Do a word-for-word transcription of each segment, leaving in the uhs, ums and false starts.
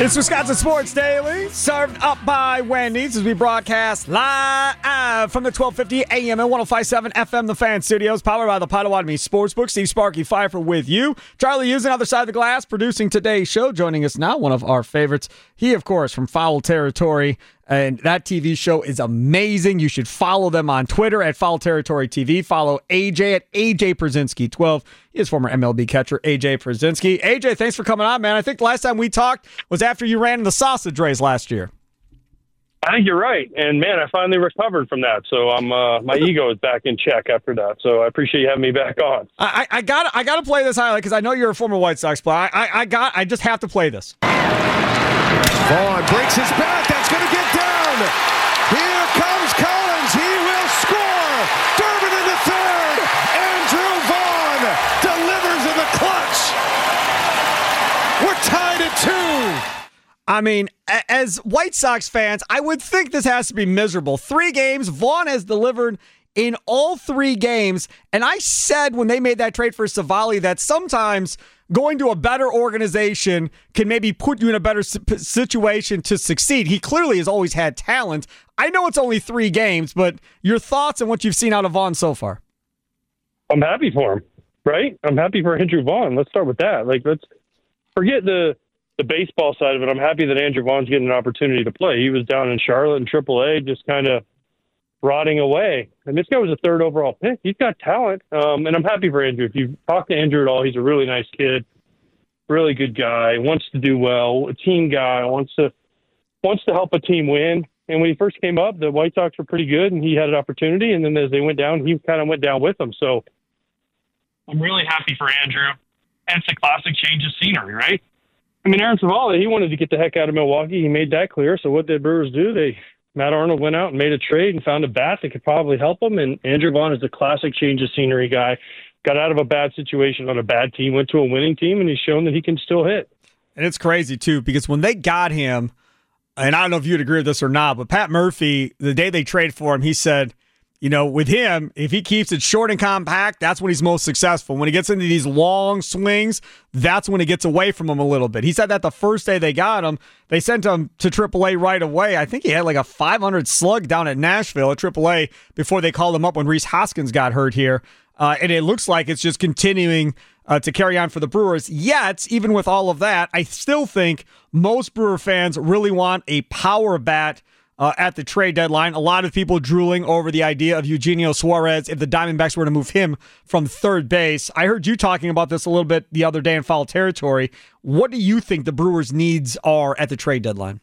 It's Wisconsin Sports Daily, served up by Wendy's as we broadcast live from the twelve fifty A M and one oh five point seven F M The Fan Studios, powered by the Potawatomi Sportsbook. Steve Sparky Pfeiffer with you. Charlie Hughes on the other side of the glass, producing today's show. Joining us now, one of our favorites. He, of course, from Foul Territory, and that T V show is amazing. You should follow them on Twitter at Foul Territory T V. Follow A J at A J Przinsky twelve. He is former M L B catcher A J Przinsky. A J, thanks for coming on, man. I think the last time we talked was after you ran in the sausage race last year. I think you're right, and man, I finally recovered from that. So I'm uh, my ego is back in check after that. So I appreciate you having me back on. I, I got I got to play this highlight because I know you're a former White Sox player. I, I I got I just have to play this. Vaughn breaks his back. That's going to get down. Here comes Collins. He will score. Durbin in the third. Andrew Vaughn delivers in the clutch. We're tied at two. I mean, as White Sox fans, I would think this has to be miserable. Three games, Vaughn has delivered in all three games, and I said when they made that trade for Savali that sometimes going to a better organization can maybe put you in a better situation to succeed. He clearly has always had talent. I know it's only three games, but your thoughts on what you've seen out of Vaughn so far? I'm happy for him, right? I'm happy for Andrew Vaughn. Let's start with that. Like, let's forget the the baseball side of it. I'm happy that Andrew Vaughn's getting an opportunity to play. He was down in Charlotte in triple A, just kind of rotting away. And this guy was a third overall pick. He's got talent, um, and I'm happy for Andrew. If you talk to Andrew at all, he's a really nice kid, really good guy, wants to do well, a team guy, wants to wants to help a team win. And when he first came up, the White Sox were pretty good, and he had an opportunity. And then as they went down, he kind of went down with them. So I'm really happy for Andrew. And it's a classic change of scenery, right? I mean, Aaron Savali, he wanted to get the heck out of Milwaukee. He made that clear. So what did Brewers do? They Matt Arnold went out and made a trade and found a bat that could probably help him. And Andrew Vaughn is a classic change of scenery guy. Got out of a bad situation on a bad team, went to a winning team, and he's shown that he can still hit. And it's crazy, too, because when they got him, and I don't know if you'd agree with this or not, but Pat Murphy, the day they traded for him, he said, you know, with him, if he keeps it short and compact, that's when he's most successful. When he gets into these long swings, that's when it gets away from him a little bit. He said that the first day they got him, they sent him to triple A right away. I think he had like a five hundred slug down at Nashville at triple A before they called him up when Rhys Hoskins got hurt here. Uh, and it looks like it's just continuing uh, to carry on for the Brewers. Yet, even with all of that, I still think most Brewer fans really want a power bat Uh, at the trade deadline. A lot of people drooling over the idea of Eugenio Suarez if the Diamondbacks were to move him from third base. I heard you talking about this a little bit the other day in Foul Territory. What do you think the Brewers' needs are at the trade deadline?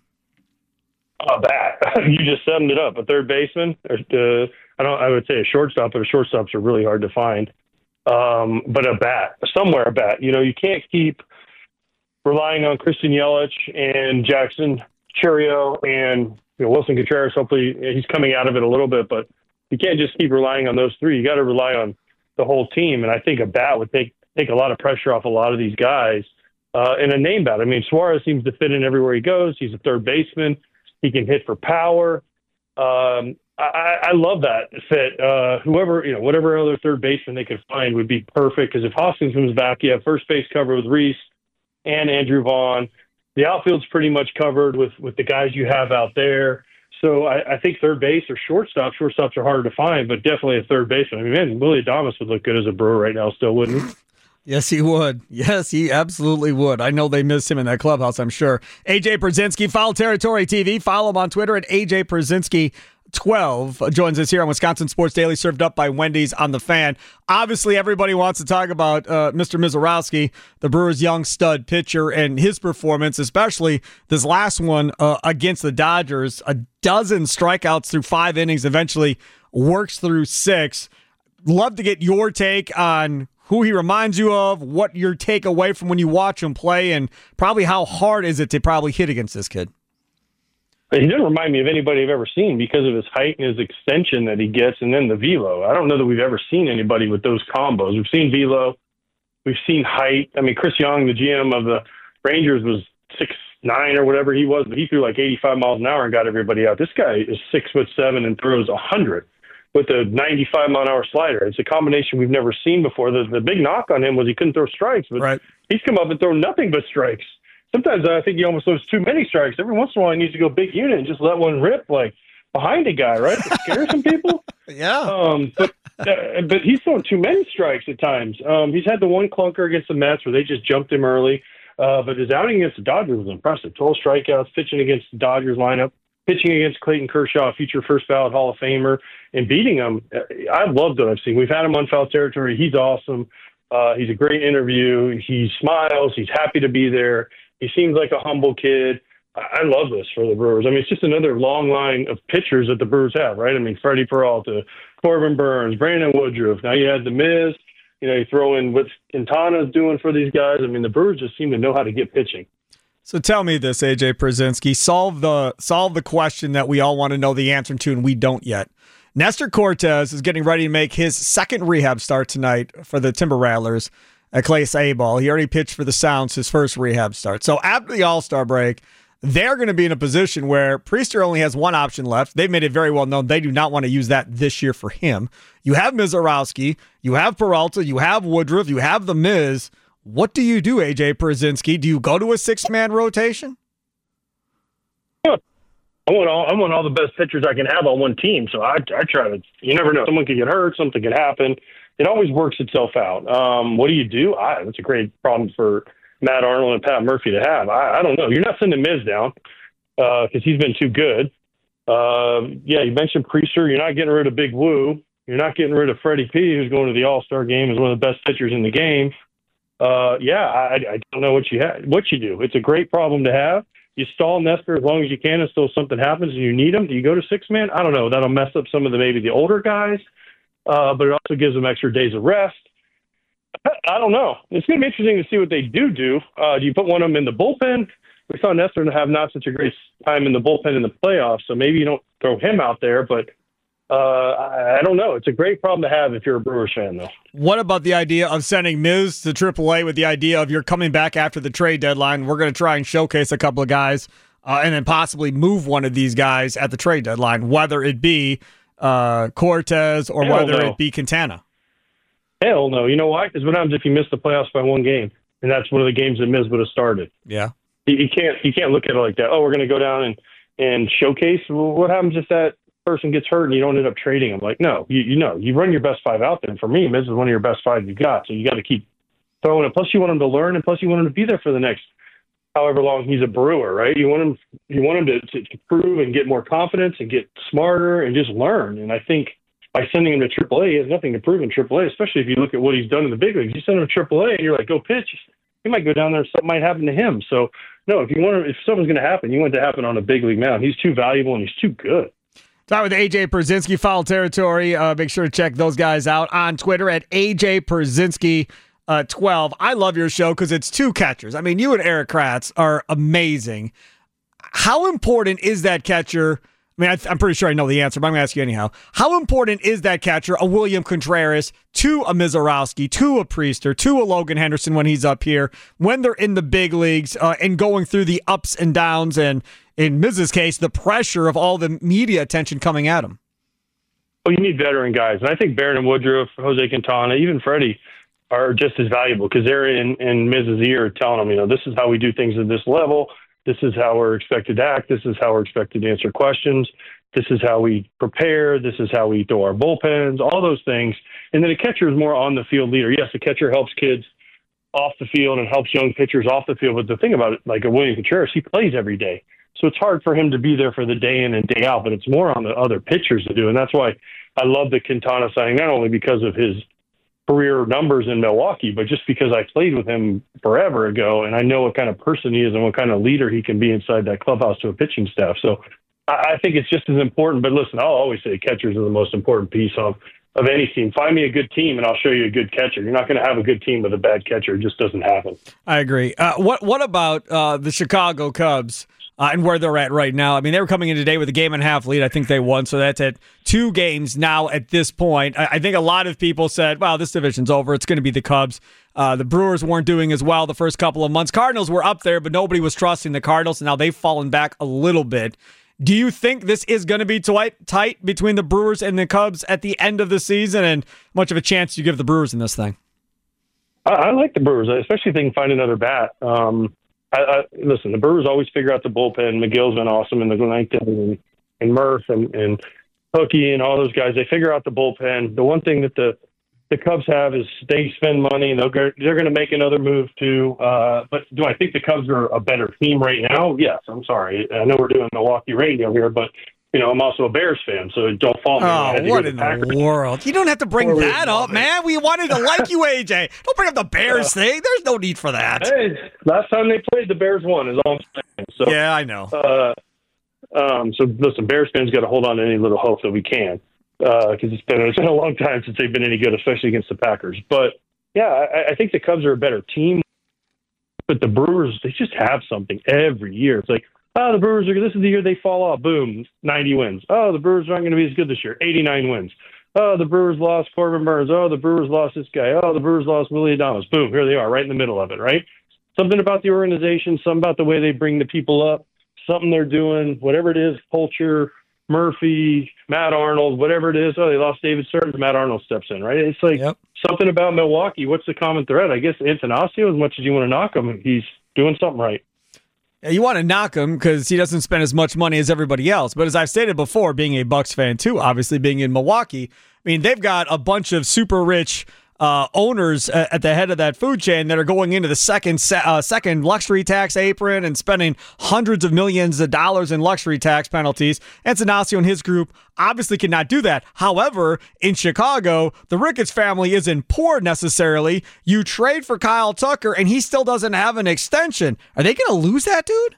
Uh, that you just summed it up. A third baseman. Uh, I don't. I would say a shortstop, but shortstops are really hard to find. Um, but a bat, somewhere a bat. You know, you can't keep relying on Christian Yelich and Jackson Chourio and You know, Wilson Contreras, hopefully he's coming out of it a little bit, but you can't just keep relying on those three. You got to rely on the whole team, and I think a bat would take take a lot of pressure off a lot of these guys. Uh, and a name bat. I mean, Suarez seems to fit in everywhere he goes. He's a third baseman. He can hit for power. Um, I, I love that fit. Uh, whoever, you know, whatever other third baseman they could find would be perfect, because if Hoskins comes back, you have first base covered with Rhys and Andrew Vaughn. The outfield's pretty much covered with, with the guys you have out there. So I, I think third base or shortstop. Shortstops are harder to find, but definitely a third baseman. I mean, man, Willie Adames would look good as a Brewer right now still, wouldn't he? Yes, he would. Yes, he absolutely would. I know they miss him in that clubhouse, I'm sure. A J Przinsky, Foul Territory T V. Follow him on Twitter at A J Przinsky twelve. Joins us here on Wisconsin Sports Daily, served up by Wendy's on the Fan. Obviously, everybody wants to talk about uh, Mister Mizorowski, the Brewers' young stud pitcher, and his performance, especially this last one uh, against the Dodgers. A dozen strikeouts through five innings, eventually works through six. Love to get your take on who he reminds you of, what your take away from when you watch him play, and probably how hard is it to probably hit against this kid. He doesn't remind me of anybody I've ever seen because of his height and his extension that he gets, and then the velo. I don't know that we've ever seen anybody with those combos. We've seen velo. We've seen height. I mean, Chris Young, the G M of the Rangers, was six nine or whatever he was, but he threw like eighty-five miles an hour and got everybody out. This guy is six foot seven and throws one hundred with a ninety-five mile an hour slider. It's a combination we've never seen before. The, the big knock on him was he couldn't throw strikes, but right. He's come up and thrown nothing but strikes. sometimes I think he almost throws too many strikes. Every once in a while, he needs to go big unit and just let one rip, like behind a guy, right? To scare some people. Yeah. Um, but uh, but he's throwing too many strikes at times. Um, he's had the one clunker against the Mets where they just jumped him early. Uh, but his outing against the Dodgers was impressive. twelve strikeouts, pitching against the Dodgers lineup, pitching against Clayton Kershaw, future first ballot Hall of Famer, and beating him. I love what I've seen. We've had him on Foul Territory. He's awesome. Uh, he's a great interview. He smiles. He's happy to be there. He seems like a humble kid. I love this for the Brewers. I mean, it's just another long line of pitchers that the Brewers have, right? I mean, Freddie Peralta, Corbin Burns, Brandon Woodruff. Now you had the Miz. You know, you throw in what Quintana's doing for these guys. I mean, the Brewers just seem to know how to get pitching. So tell me this, A J Pierzynski. Solve the solve the question that we all want to know the answer to, and we don't yet. Nestor Cortez is getting ready to make his second rehab start tonight for the Timber Rattlers at Clase A-ball. He already pitched for the Sounds his first rehab start. So after the All-Star break, they're going to be in a position where Priester only has one option left. They've made it very well known they do not want to use that this year for him. You have Mizorowski, you have Peralta, you have Woodruff, you have the Miz. What do you do, A J Pierzynski? Do you go to a six-man rotation? Yeah. I want all I want all the best pitchers I can have on one team. So I I try to. You never know. Someone could get hurt. Something could happen. It always works itself out. Um, what do you do? I, that's a great problem for Matt Arnold and Pat Murphy to have. I, I don't know. You're not sending Miz down because uh, he's been too good. Uh, yeah, you mentioned Priester. You're not getting rid of Big Woo. You're not getting rid of Freddie P, who's going to the All-Star game as one of the best pitchers in the game. Uh, yeah, I, I don't know what you have, what you do. It's a great problem to have. You stall Nestor as long as you can until something happens and you need him. Do you go to six man? I don't know. That'll mess up some of the maybe the older guys, uh, but it also gives them extra days of rest. I don't know. It's going to be interesting to see what they do do. Uh, do you put one of them in the bullpen? We saw Nestor have not such a great time in the bullpen in the playoffs, so maybe you don't throw him out there, but uh, I, I don't know. It's a great problem to have if you're a Brewers fan, though. What about the idea of sending Miz to triple A with the idea of you're coming back after the trade deadline? We're going to try and showcase a couple of guys uh, and then possibly move one of these guys at the trade deadline, whether it be uh, Cortez or Hell whether no. it be Quintana. Hell no. You know why? Because what happens if you miss the playoffs by one game? And that's one of the games that Miz would have started. Yeah. You, you can't you can't look at it like that. Oh, we're going to go down and, and showcase. Well, what happens if that person gets hurt and you don't end up trading him? Like, no, you, you know, you run your best five out there. And for me, Miz is one of your best five you got. So you got to keep throwing it. Plus, you want him to learn, and plus, you want him to be there for the next however long he's a Brewer, right? You want him you want him to, to, to prove and get more confidence and get smarter and just learn. And I think by sending him to triple A, he has nothing to prove in triple A, especially if you look at what he's done in the big leagues. You send him to triple A and you're like, go pitch. He might go down there and something might happen to him. So, no, if you want to, if something's going to happen, you want it to happen on a big league mound. He's too valuable and he's too good. Talk with A J Pierzynski, Foul Territory. Uh, make sure to check those guys out on Twitter at A J Pierzynski uh, twelve. I love your show because it's two catchers. I mean, you and Eric Kratz are amazing. How important is that catcher? I mean, I th- I'm pretty sure I know the answer, but I'm going to ask you anyhow. How important is that catcher, a William Contreras, to a Mizorowski, to a Priester, to a Logan Henderson when he's up here, when they're in the big leagues uh, and going through the ups and downs and, in Miz's case, the pressure of all the media attention coming at him? Well, you need veteran guys. And I think Barron and Woodruff, Jose Quintana, even Freddie are just as valuable because they're in, in Miz's ear telling him, you know, this is how we do things at this level. This is how we're expected to act. This is how we're expected to answer questions. This is how we prepare. This is how we throw our bullpens, all those things. And then a catcher is more on the field leader. Yes, the catcher helps kids off the field and helps young pitchers off the field. But the thing about it, like a William Contreras, he plays every day. So it's hard for him to be there for the day in and day out, but it's more on the other pitchers to do. And that's why I love the Quintana signing, not only because of his career numbers in Milwaukee, but just because I played with him forever ago and I know what kind of person he is and what kind of leader he can be inside that clubhouse to a pitching staff. So I think it's just as important. But listen, I'll always say catchers are the most important piece of, of any team. Find me a good team and I'll show you a good catcher. You're not going to have a good team with a bad catcher. It just doesn't happen. I agree. Uh, what What about uh, the Chicago Cubs? Uh, and where they're at right now. I mean, they were coming in today with a game and a half lead. I think they won, so that's at two games now at this point. I, I think a lot of people said, well, this division's over. It's going to be the Cubs. Uh, the Brewers weren't doing as well the first couple of months. Cardinals were up there, but nobody was trusting the Cardinals, and now they've fallen back a little bit. Do you think this is going to be tight, tight between the Brewers and the Cubs at the end of the season, and how much of a chance do you give the Brewers in this thing? I, I like the Brewers, especially if they can find another bat. Um I, I, listen, the Brewers always figure out the bullpen. McGill's been awesome in the ninth inning, and, and Murph and, and Hookie and all those guys. They figure out the bullpen. The one thing that the the Cubs have is they spend money, and they'll go, they're going to make another move too. Uh, but do I think the Cubs are a better team right now? Yes. I'm sorry. I know we're doing Milwaukee radio here, but you know I'm also a Bears fan, so don't fall. Oh, what in the world? You don't have to bring that up, man. We wanted to like you, A J. Don't bring up the Bears uh, thing. There's no need for that. Hey, last time they played, the Bears won. Is all I'm saying. So, yeah, I know. Uh, um, so listen, Bears fans got to hold on to any little hope that we can. Because uh, it's been it's been a long time since they've been any good, especially against the Packers. But yeah, I, I think the Cubs are a better team. But the Brewers, they just have something every year. It's like, oh, the Brewers are. This is the year they fall off. Boom, ninety wins. Oh, the Brewers aren't going to be as good this year. eighty-nine wins. Oh, the Brewers lost Corbin Burns. Oh, the Brewers lost this guy. Oh, the Brewers lost Willie Adames. Boom, here they are, right in the middle of it. Right. Something about the organization. Something about the way they bring the people up. Something they're doing. Whatever it is, culture. Murphy, Matt Arnold, whatever it is. Oh, they lost David Stearns. Matt Arnold steps in, right? It's like yep. something about Milwaukee. What's the common thread? I guess Attanasio, as much as you want to knock him, he's doing something right. Yeah, you want to knock him because he doesn't spend as much money as everybody else. But as I've stated before, being a Bucks fan too, obviously being in Milwaukee, I mean, they've got a bunch of super rich Uh, owners uh, at the head of that food chain that are going into the second uh, second luxury tax apron and spending hundreds of millions of dollars in luxury tax penalties. Attanasio and his group obviously cannot do that. However, in Chicago, the Ricketts family isn't poor necessarily. You trade for Kyle Tucker, and he still doesn't have an extension. Are they going to lose that dude?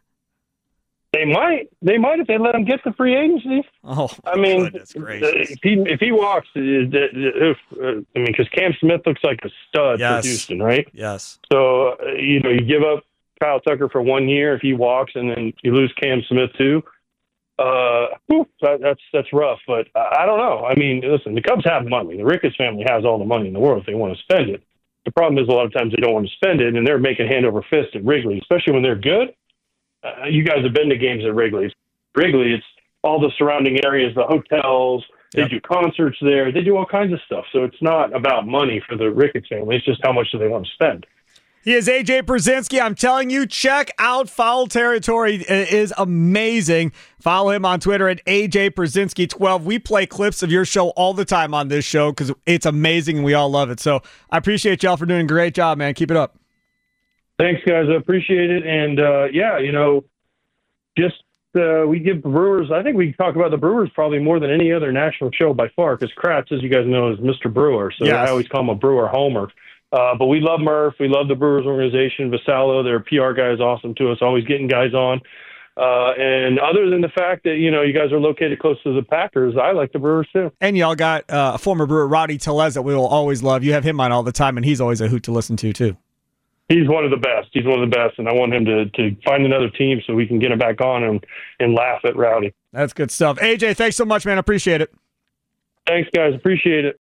They might. They might if they let him get the free agency. Oh, I mean, goodness gracious. if he if he walks, if, I mean, because Cam Smith looks like a stud yes. for Houston, right? Yes. So you know, you give up Kyle Tucker for one year if he walks, and then you lose Cam Smith too. Uh, whew, that, that's that's rough, but I don't know. I mean, listen, the Cubs have money. The Ricketts family has all the money in the world if they want to spend it. The problem is a lot of times they don't want to spend it, and they're making hand over fist at Wrigley, especially when they're good. Uh, you guys have been to games at Wrigley. Wrigley, it's all the surrounding areas, the hotels. They yep. do concerts there. They do all kinds of stuff. So it's not about money for the Ricketts family. It's just how much do they want to spend. He is A J Pierzynski. I'm telling you, check out Foul Territory. It is amazing. Follow him on Twitter at A J Pierzynski twelve. We play clips of your show all the time on this show because it's amazing and we all love it. So I appreciate y'all for doing a great job, man. Keep it up. Thanks, guys. I appreciate it. And, uh, yeah, you know, just uh, we give Brewers, I think we talk about the Brewers probably more than any other national show by far because Kratz, as you guys know, is Mister Brewer. So yes. I always call him a Brewer homer. Uh, but we love Murph. We love the Brewers organization. Vassallo, their P R guy, is awesome to us, always getting guys on. Uh, and other than the fact that, you know, you guys are located close to the Packers, I like the Brewers too. And y'all got uh, a former Brewer, Rowdy Tellez, that we will always love. You have him on all the time, and he's always a hoot to listen to too. He's one of the best. He's one of the best, and I want him to, to find another team so we can get him back on and, and laugh at Rowdy. That's good stuff. A J, thanks so much, man. I appreciate it. Thanks, guys. Appreciate it.